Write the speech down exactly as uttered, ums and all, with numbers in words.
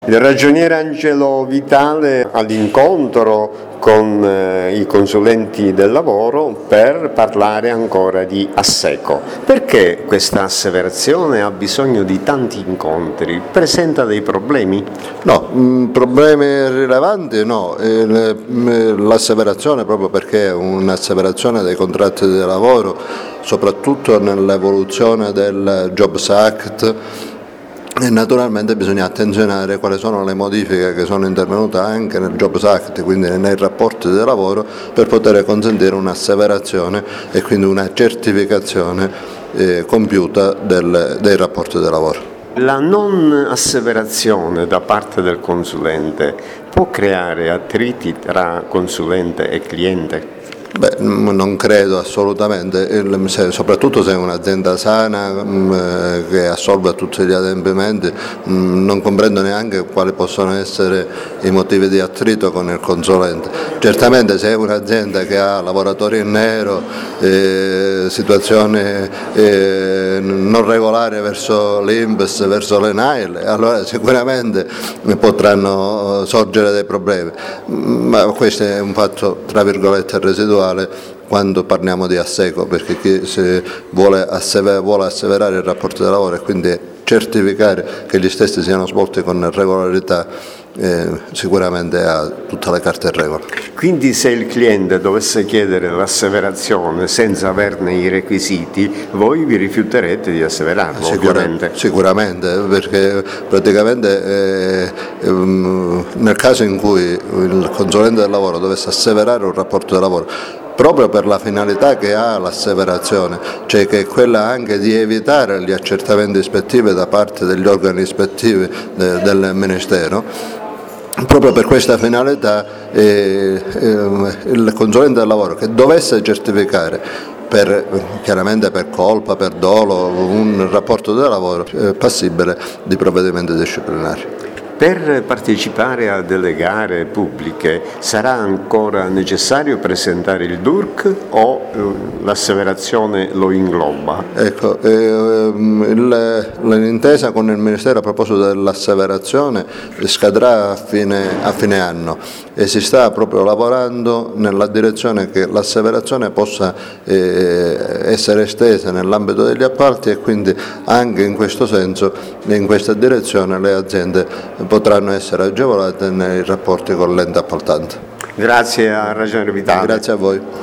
Il ragioniere Angelo Vitale all'incontro con eh, i consulenti del lavoro per parlare ancora di Asseco. Perché questa asseverazione ha bisogno di tanti incontri? Presenta dei problemi? No, mh, problemi rilevanti no, eh, l'asseverazione proprio perché è un'asseverazione dei contratti di lavoro, soprattutto nell'evoluzione del Jobs Act. E naturalmente bisogna attenzionare quali sono le modifiche che sono intervenute anche nel Jobs Act, quindi nei rapporti di lavoro, per poter consentire un'asseverazione e quindi una certificazione eh, compiuta del, dei rapporti di lavoro. La non asseverazione da parte del consulente può creare attriti tra consulente e cliente? Beh, non credo assolutamente, soprattutto se è un'azienda sana che assolve tutti gli adempimenti, non comprendo neanche quali possono essere i motivi di attrito con il consulente. Certamente se è un'azienda che ha lavoratori in nero, eh, situazioni eh, non regolari verso l'I N P S, verso l'E N A I L, allora sicuramente potranno sorgere dei problemi, ma questo è un fatto tra virgolette residuale quando parliamo di Asseco, perché chi si vuole, assever, vuole asseverare il rapporto di lavoro e quindi certificare che gli stessi siano svolti con regolarità eh, sicuramente ha tutte le carte in regola. Quindi se il cliente dovesse chiedere l'asseverazione senza averne i requisiti, voi vi rifiuterete di asseverarlo? Sicura, ovviamente. Sicuramente, perché praticamente eh, ehm, nel caso in cui il consulente del lavoro dovesse asseverare un rapporto di lavoro, proprio per la finalità che ha l'asseverazione, cioè che è quella anche di evitare gli accertamenti ispettivi da parte degli organi ispettivi de, del Ministero, proprio per questa finalità eh, eh, il consulente del lavoro che dovesse certificare per, chiaramente per colpa, per dolo, un rapporto di lavoro è passibile di provvedimenti disciplinari. Per partecipare a delle gare pubbliche sarà ancora necessario presentare il D U R C o eh, l'asseverazione lo ingloba? Ecco, eh, l'intesa con il Ministero a proposito dell'asseverazione scadrà a fine, a fine anno e si sta proprio lavorando nella direzione che l'asseverazione possa eh, essere estesa nell'ambito degli appalti e quindi anche in questo senso, in questa direzione le aziende potranno essere agevolate nei rapporti con l'ente appaltante. Grazie a Ragioniere Vitale. Grazie a voi.